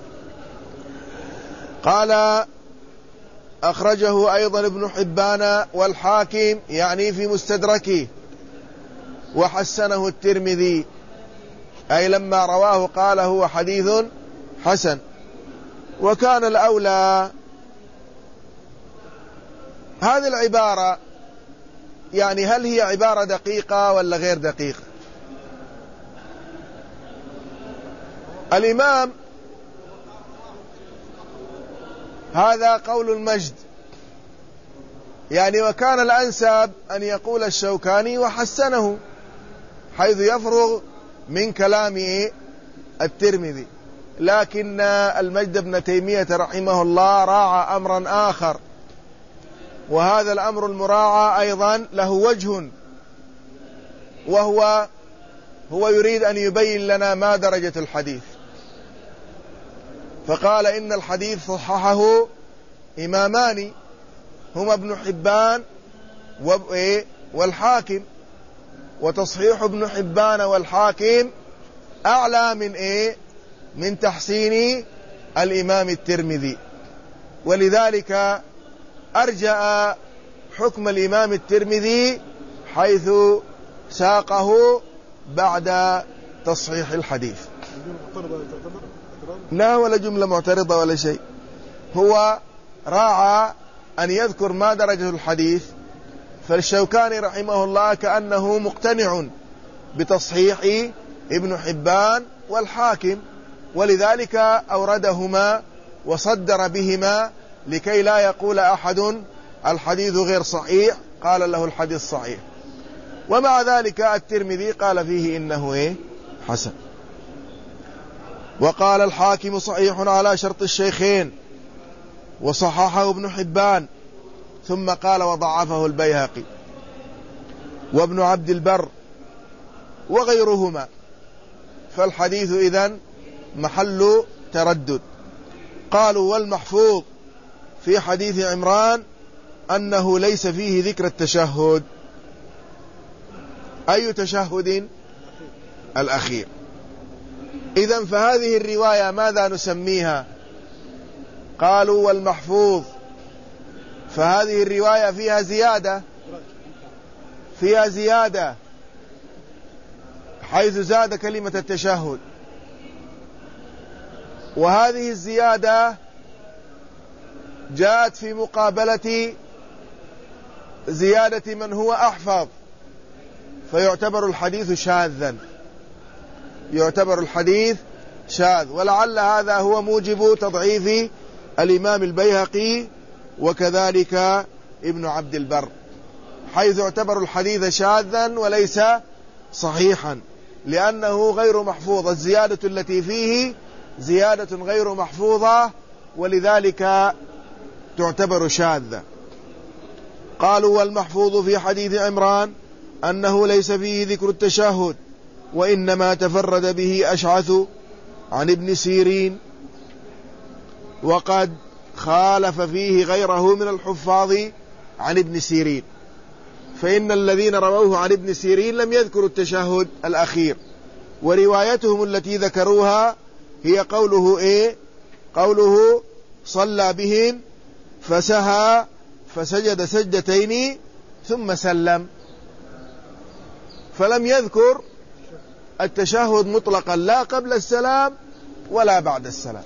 قال: أخرجه أيضا ابن حبان والحاكم، يعني في مستدركه، وحسنه الترمذي، أي لما رواه قال هو حديث حسن. وكان الأولى هذه العبارة، يعني هل هي عبارة دقيقة ولا غير دقيقة؟ الإمام هذا قول المجد، يعني وكان الأنسب أن يقول الشوكاني وحسنه، حيث يفرغ من كلام الترمذي. لكن المجد بن تيمية رحمه الله راعى أمرا آخر، وهذا الأمر المراعى أيضا له وجه، وهو يريد أن يبين لنا ما درجة الحديث. فقال: إن الحديث صححه إمامان هما ابن حبان والحاكم، وتصحيح ابن حبان والحاكم أعلى من تحسين الإمام الترمذي. ولذلك أرجأ حكم الإمام الترمذي حيث ساقه بعد تصحيح الحديث. لا ولا جملة معترضة ولا شيء، هو راعى أن يذكر ما درجة الحديث. فالشوكاني رحمه الله كأنه مقتنع بتصحيح ابن حبان والحاكم، ولذلك أوردهما وصدر بهما لكي لا يقول أحد الحديث غير صحيح، قال له الحديث صحيح. ومع ذلك الترمذي قال فيه إنه حسن. وقال الحاكم صحيح على شرط الشيخين، وصححه ابن حبان، ثم قال وضعفه البيهقي وابن عبد البر وغيرهما، فالحديث إذن محل تردد. قالوا: والمحفوظ في حديث عمران أنه ليس فيه ذكر التشهد. أي تشهد؟ الأخير. إذن فهذه الرواية ماذا نسميها؟ قالوا: والمحفوظ، فهذه الرواية فيها زيادة حيث زاد كلمة التشهد. وهذه الزيادة جاءت في مقابلة زيادة من هو أحفظ، فيعتبر الحديث شاذا، يعتبر الحديث شاذ. ولعل هذا هو موجب تضعيف الإمام البيهقي وكذلك ابن عبد البر، حيث يعتبر الحديث شاذا وليس صحيحا، لأنه غير محفوظ، الزيادة التي فيه زيادة غير محفوظة، ولذلك تعتبر شاذة. قالوا: والمحفوظ في حديث عمران أنه ليس فيه ذكر التشهد، وإنما تفرد به أشعث عن ابن سيرين، وقد خالف فيه غيره من الحفاظ عن ابن سيرين، فإن الذين رووه عن ابن سيرين لم يذكروا التشهد الأخير، وروايتهم التي ذكروها هي قوله قوله: صلى بهم فسهى فسجد سجدتين ثم سلم، فلم يذكر التشهد مطلقا، لا قبل السلام ولا بعد السلام.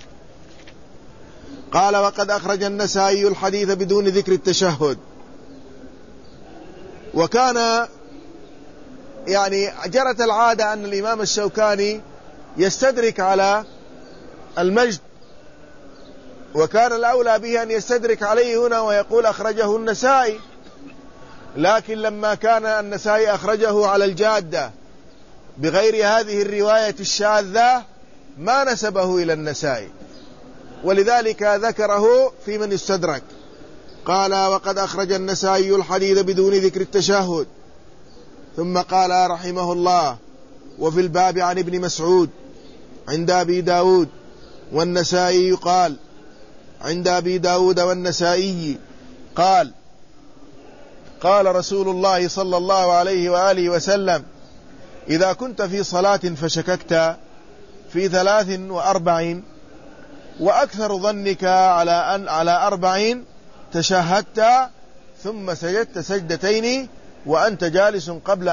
قال: وقد أخرج النسائي الحديث بدون ذكر التشهد. وكان جرت العادة أن الإمام الشوكاني يستدرك على المجد، وكان الأولى به أن يستدرك عليه هنا ويقول أخرجه النسائي، لكن لما كان النسائي أخرجه على الجادة بغير هذه الرواية الشاذة ما نسبه إلى النسائي، ولذلك ذكره في من استدرك. قال: وقد أخرج النسائي الحديث بدون ذكر التشهد. ثم قال رحمه الله: وفي الباب عن ابن مسعود عند أبي داود والنسائي قال، عند أبي داود والنسائي قال: قال رسول الله صلى الله عليه وآله وسلم: إذا كنت في صلاة فشككت في 43 وأكثر ظنك على 40 تشهدت ثم سجدت سجدتين وأنت جالس قبل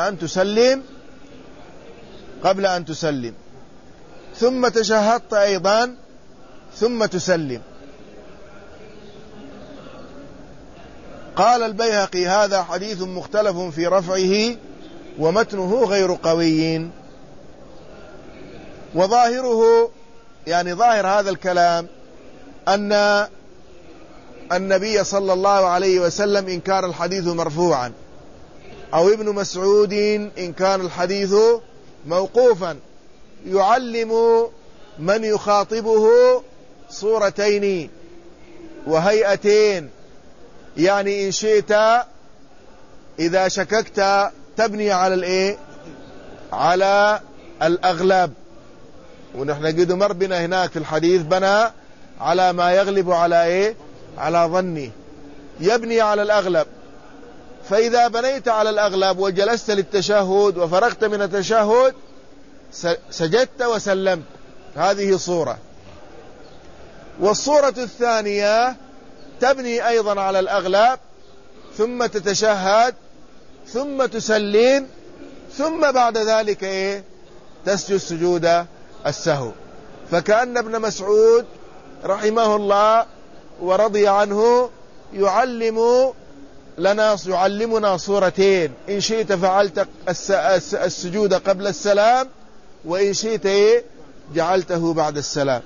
أن تسلم ثم تشهدت أيضا ثم تسلم. قال البيهقي: هذا حديث مختلف في رفعه ومتنه غير قوي. وظاهره ظاهر هذا الكلام أن النبي صلى الله عليه وسلم إن كان الحديث مرفوعا، أو ابن مسعود إن كان الحديث موقوفا، يعلم من يخاطبه صورتين وهيئتين. إن شئت إذا شككت تبني على الأغلب، ونحن قد مر بنا هناك في الحديث بنى على ما يغلب على ظني، يبني على الأغلب. فإذا بنيت على الأغلب وجلست للتشهد وفرغت من التشهد سجدت وسلمت، هذه صورة. والصورة الثانية تبني أيضا على الأغلب، ثم تتشهد ثم تسلم، ثم بعد ذلك تسجد سجود السهو. فكأن ابن مسعود رحمه الله ورضي عنه يعلمنا صورتين: إن شئت فعلت السجود قبل السلام، وإن شئت جعلته بعد السلام.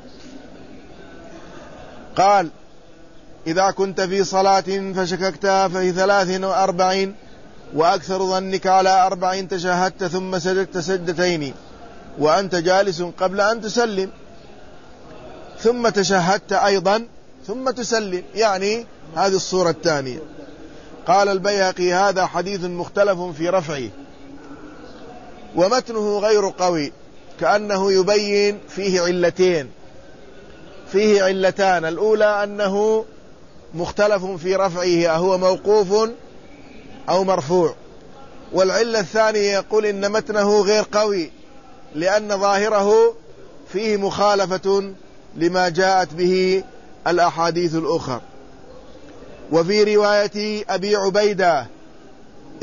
قال: إذا كنت في صلاة فشككت في 43 وأكثر ظنك على 40 تشهدت ثم سجدت سجدتين وأنت جالس قبل أن تسلم ثم تشهدت أيضا ثم تسلم، هذه الصورة الثانية. قال البيهقي: هذا حديث مختلف في رفعه ومتنه غير قوي، كأنه يبين فيه علتان. الأولى أنه مختلف في رفعه، أهو موقوف أو مرفوع. والعلة الثانية يقول إن متنه غير قوي، لأن ظاهره فيه مخالفة لما جاءت به الأحاديث الأخرى. وفي رواية أبي عبيدة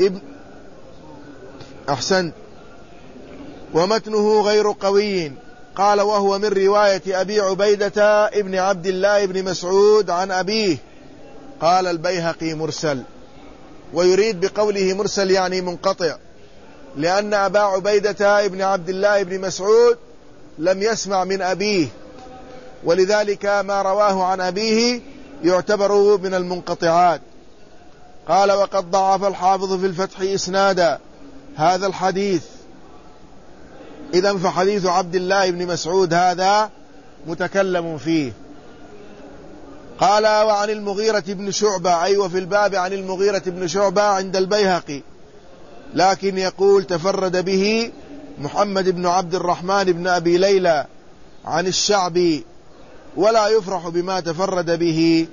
ومتنه غير قوي قال وهو من رواية أبي عبيدة ابن عبد الله بن مسعود عن أبيه. قال البيهقي مرسل، ويريد بقوله مرسل يعني منقطع، لأن أبا عبيدة ابن عبد الله بن مسعود لم يسمع من أبيه، ولذلك ما رواه عن أبيه يعتبر من المنقطعات. قال وقد ضعف الحافظ في الفتح إسنادا هذا الحديث. إذن فحديث عبد الله بن مسعود هذا متكلم فيه. قال وعن المغيرة بن شعبة، أي وفي الباب عن المغيرة بن شعبة عند البيهقي، لكن يقول تفرد به محمد بن عبد الرحمن بن أبي ليلى عن الشعبي، ولا يفرح بما تفرد به.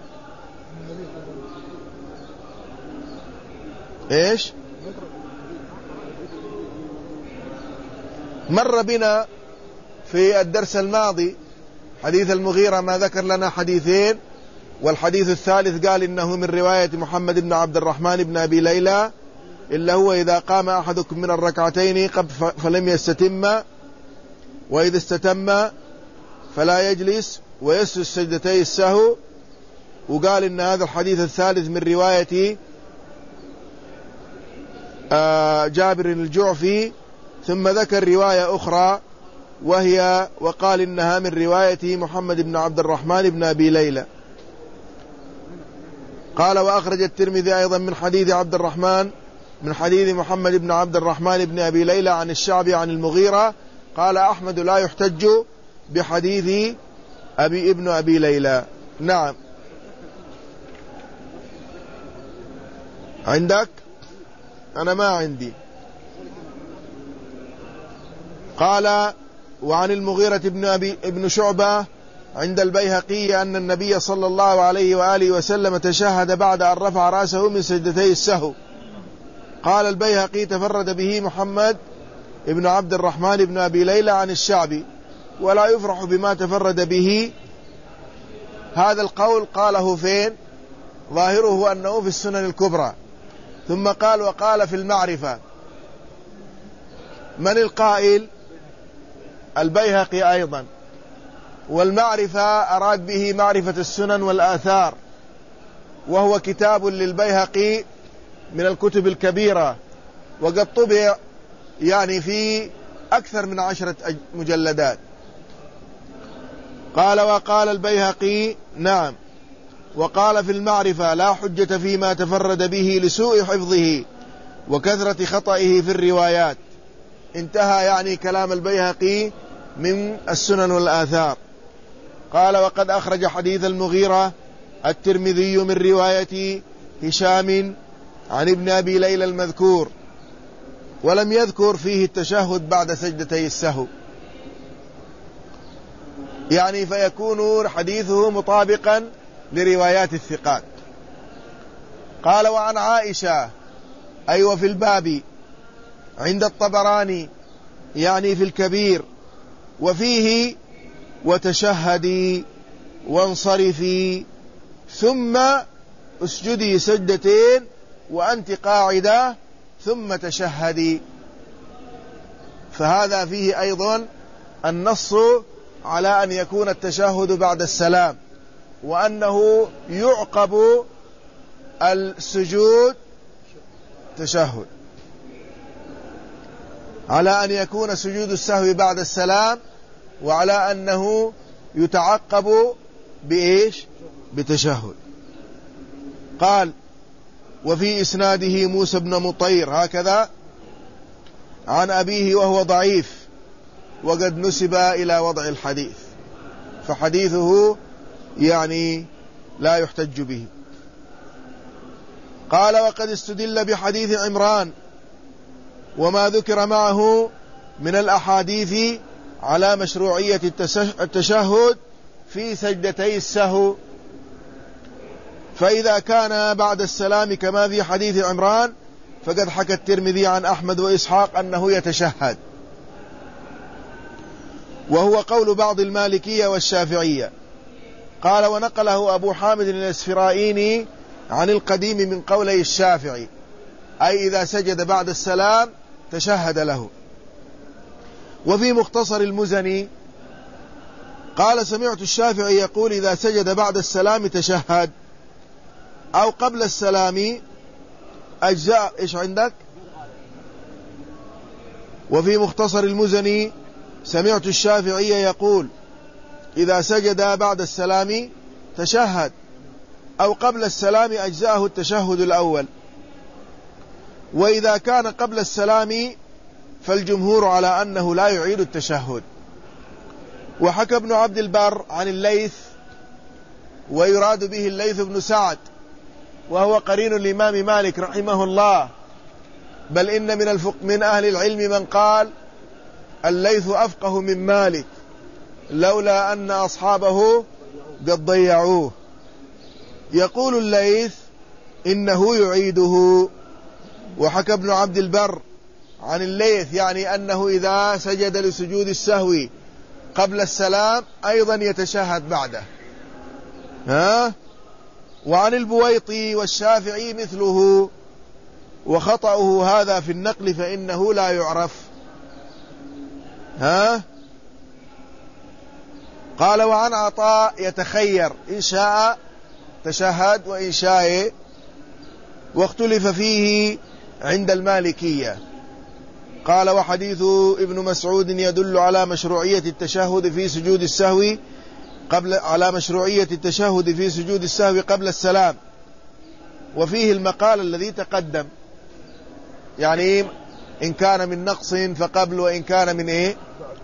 إيش؟ مر بنا في الدرس الماضي حديث المغيرة، ما ذكر لنا حديثين، والحديث الثالث قال إنه من رواية محمد بن عبد الرحمن بن أبي ليلى، إلا هو إذا قام أحدكم من الركعتين فلم يستتم، وإذا استتم فلا يجلس ويسجد سجدتي السهو. وقال إن هذا الحديث الثالث من رواية جابر الجعفي، ثم ذكر رواية أخرى وقال إنها من رواية محمد بن عبد الرحمن بن أبي ليلى. قال وأخرج الترمذي أيضا من حديث محمد بن عبد الرحمن بن أبي ليلى عن الشعبي عن المغيرة. قال أحمد لا يحتج بحديث ابن أبي ليلى. نعم، عندك؟ أنا ما عندي. قال وعن المغيرة بن شعبة عند البيهقي أن النبي صلى الله عليه وآله وسلم تشهد بعد أن رفع رأسه من سجدتي السهو. قال البيهقي تفرد به محمد ابن عبد الرحمن بن أبي ليلى عن الشعبي، ولا يفرح بما تفرد به. هذا القول قاله فين؟ ظاهره أنه في السنن الكبرى. ثم قال وقال في المعرفة. من القائل؟ البيهقي أيضا. والمعرفة أراد به معرفة السنن والآثار، وهو كتاب للبيهقي من الكتب الكبيرة، وقد طبع يعني في أكثر من 10 مجلدات. قال وقال البيهقي نعم، وقال في المعرفة لا حجة فيما تفرد به لسوء حفظه وكثرة خطئه في الروايات. انتهى يعني كلام البيهقي من السنن والآثار. قال وقد أخرج حديث المغيرة الترمذي من رواية هشام عن ابن أبي ليلى المذكور، ولم يذكر فيه التشهد بعد سجدتي السهو، يعني فيكون حديثه مطابقا لروايات الثقات. قال وعن عائشة، أي وفي الباب عند الطبراني يعني في الكبير، وفيه وتشهدي وانصرفي ثم اسجدي سجدتين وأنت قاعدة ثم تشهدي. فهذا فيه أيضا النص على أن يكون التشهد بعد السلام، وأنه يعقب السجود تشهد، على أن يكون سجود السهو بعد السلام، وعلى أنه يتعقب بإيش؟ بتشهد. قال وفي إسناده موسى بن مطير هكذا عن أبيه وهو ضعيف، وقد نسب إلى وضع الحديث، فحديثه يعني لا يحتج به. قال وقد استدل بحديث عمران وما ذكر معه من الأحاديث على مشروعية التشهد في سجدتي السهو، فإذا كان بعد السلام كما في حديث عمران فقد حكى الترمذي عن أحمد وإسحاق أنه يتشهد، وهو قول بعض المالكية والشافعية. قال ونقله أبو حامد الإسفرائيني عن القديم من قولي الشافعي، أي إذا سجد بعد السلام تشهد له. وفي مختصر المزني قال سمعت الشافعي يقول إذا سجد بعد السلام تشهد أو قبل السلام أجزاء. إيش عندك؟ وفي مختصر المزني سمعت الشافعي يقول إذا سجد بعد السلام تشهد أو قبل السلام أجزاءه التشهد الأول، وإذا كان قبل السلام فالجمهور على أنه لا يعيد التشهد. وحكى ابن عبد البر عن الليث، ويراد به الليث بن سعد وهو قرين الإمام مالك رحمه الله، بل إن من أهل العلم من قال الليث أفقه من مالك لولا أن أصحابه قد ضيعوه. يقول الليث إنه يعيده. وحكى ابن عبد البر عن الليث يعني أنه إذا سجد لسجود السهو قبل السلام أيضا يتشهد بعده. وعن البويطي والشافعي مثله، وخطأه هذا في النقل فإنه لا يعرف. قال وعن عطاء يتخير إن شاء تشهد وإن شاء، واختلف فيه عند المالكية. قال وحديث ابن مسعود يدل على مشروعية التشهد في سجود السهو قبل السلام، وفيه المقال الذي تقدم، يعني إن كان من نقص فقبل وإن كان من إيه.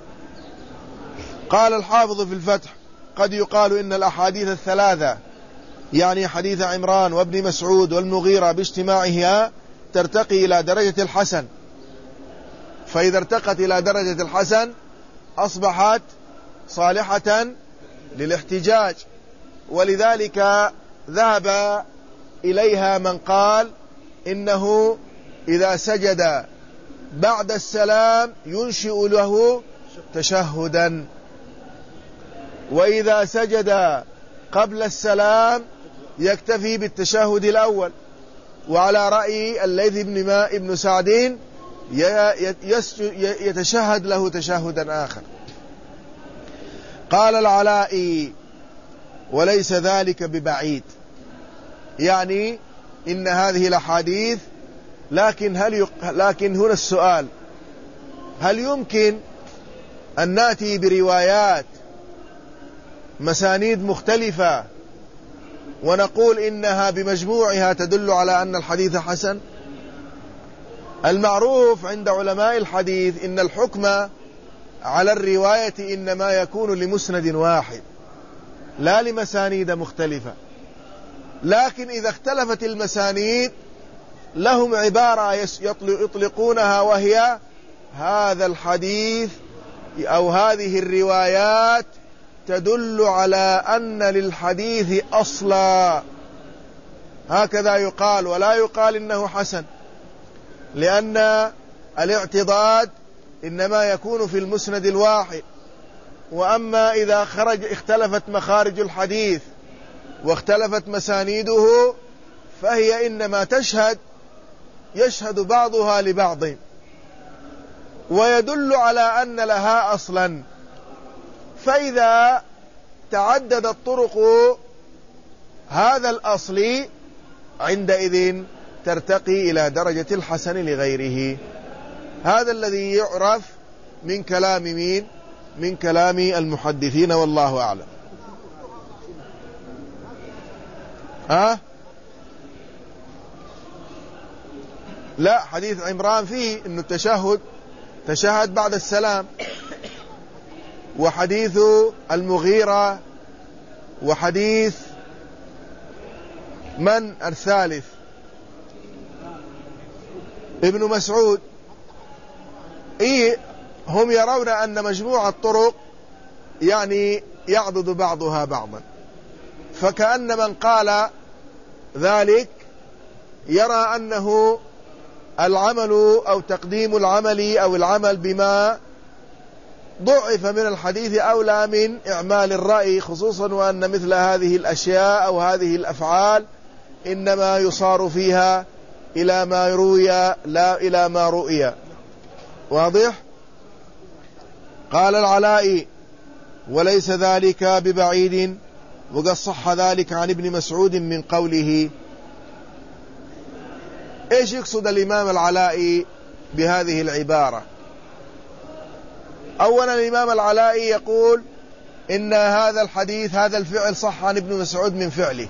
قال الحافظ في الفتح قد يقال إن الأحاديث الثلاثة يعني حديث عمران وابن مسعود والمغيرة باجتماعها ترتقي إلى درجة الحسن، فإذا ارتقت إلى درجة الحسن أصبحت صالحة للاحتجاج، ولذلك ذهب إليها من قال إنه إذا سجد بعد السلام ينشئ له تشهدا، وإذا سجد قبل السلام يكتفي بالتشهد الأول. وعلى رأي الليث بن سعد يتشهد له تشهدا آخر. قال العلائي وليس ذلك ببعيد، يعني إن هذه الأحاديث، لكن هنا السؤال: هل يمكن أن نأتي بروايات مسانيد مختلفة ونقول إنها بمجموعها تدل على أن الحديث حسن؟ المعروف عند علماء الحديث إن الحكم على الرواية إنما يكون لمسند واحد لا لمسانيد مختلفة، لكن إذا اختلفت المسانيد لهم عبارة يطلقونها، وهي هذا الحديث أو هذه الروايات تدل على أن للحديث أصلا، هكذا يقال، ولا يقال إنه حسن، لأن الاعتضاد إنما يكون في المسند الواحد. وأما إذا اختلفت مخارج الحديث واختلفت مسانيده فهي إنما يشهد بعضها لبعض ويدل على أن لها أصلا. فإذا تعددت طرق هذا الأصل عندئذ ترتقي إلى درجة الحسن لغيره. هذا الذي يعرف من كلام مين؟ من كلام المحدثين، والله أعلم. لا، حديث عمران فيه إنه تشهد بعد السلام، وحديث المغيرة، وحديث من الثالث؟ ابن مسعود. هم يرون أن مجموعة الطرق يعني يعضد بعضها بعضا، فكأن من قال ذلك يرى أنه العمل أو تقديم العمل أو العمل بما ضعف من الحديث أولى من إعمال الرأي، خصوصا وأن مثل هذه الأشياء أو هذه الأفعال إنما يصار فيها إلى ما روي لا إلى ما رؤي. واضح؟ قال العلاء وليس ذلك ببعيد، وقد صح ذلك عن ابن مسعود من قوله. ايش يقصد الإمام العلاء بهذه العبارة؟ أولا الإمام العلاء يقول إن هذا الحديث هذا الفعل صح عن ابن مسعود من فعله،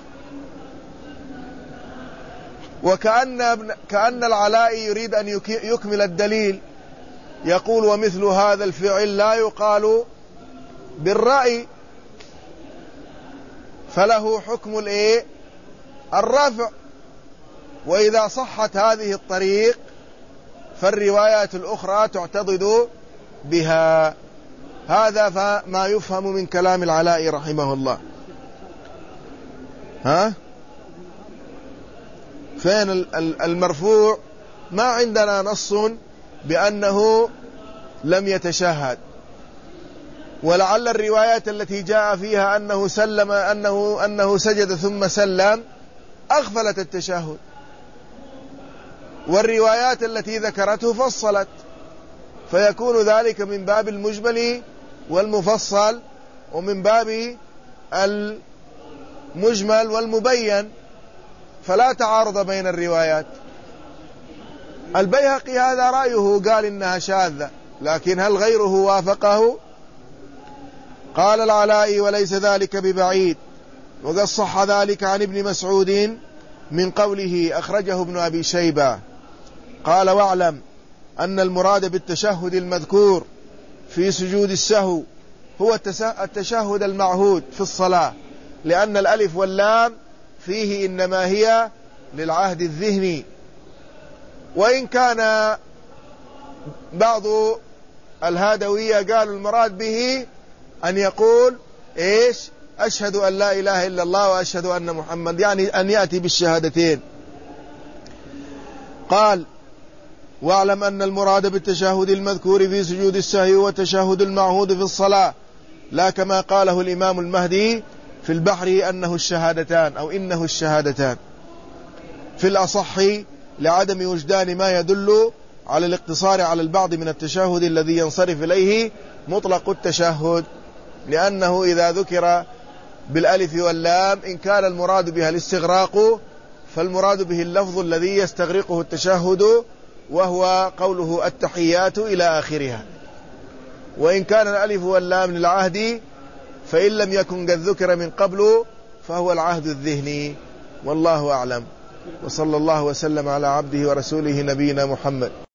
كأن العلاء يريد أن يكمل الدليل، يقول ومثل هذا الفعل لا يقال بالرأي، فله حكم الرفع، وإذا صحت هذه الطريق فالروايات الأخرى تعتضد بها. هذا فما يفهم من كلام العلاء رحمه الله. فين المرفوع؟ ما عندنا نص بأنه لم يتشهد، ولعل الروايات التي جاء فيها أنه سلم أنه سجد ثم سلم أغفلت التشهد، والروايات التي ذكرته فصلت، فيكون ذلك من باب المجمل والمفصل، ومن باب المجمل والمبين، فلا تعارض بين الروايات. البيهقي هذا رأيه، قال إنها شاذة، لكن هل غيره وافقه؟ قال العلاء وليس ذلك ببعيد، وقد صح ذلك عن ابن مسعود من قوله، أخرجه ابن أبي شيبة. قال واعلم أن المراد بالتشهد المذكور في سجود السهو هو التشهد المعهود في الصلاة، لأن الألف واللام فيه إنما هي للعهد الذهني. وإن كان بعض الهادوية قالوا المراد به أن يقول أشهد أن لا إله إلا الله وأشهد أن محمد، يعني أن يأتي بالشهادتين. قال واعلم أن المراد بالتشهد المذكور في سجود السهو هو التشهد المعهود في الصلاة، لا كما قاله الإمام المهدي في البحر أنه الشهادتان أو إنه الشهادتان، في الأصح لعدم وجدان ما يدل على الاقتصار على البعض من التشهد الذي ينصرف إليه مطلق التشهد، لأنه إذا ذكر بالألف واللام إن كان المراد بها الاستغراق فالمراد به اللفظ الذي يستغرقه التشهد، وهو قوله التحيات إلى آخرها. وإن كان الألف واللام للعهد فإن لم يكن قد ذكر من قبل فهو العهد الذهني. والله أعلم، وصلى الله وسلم على عبده ورسوله نبينا محمد.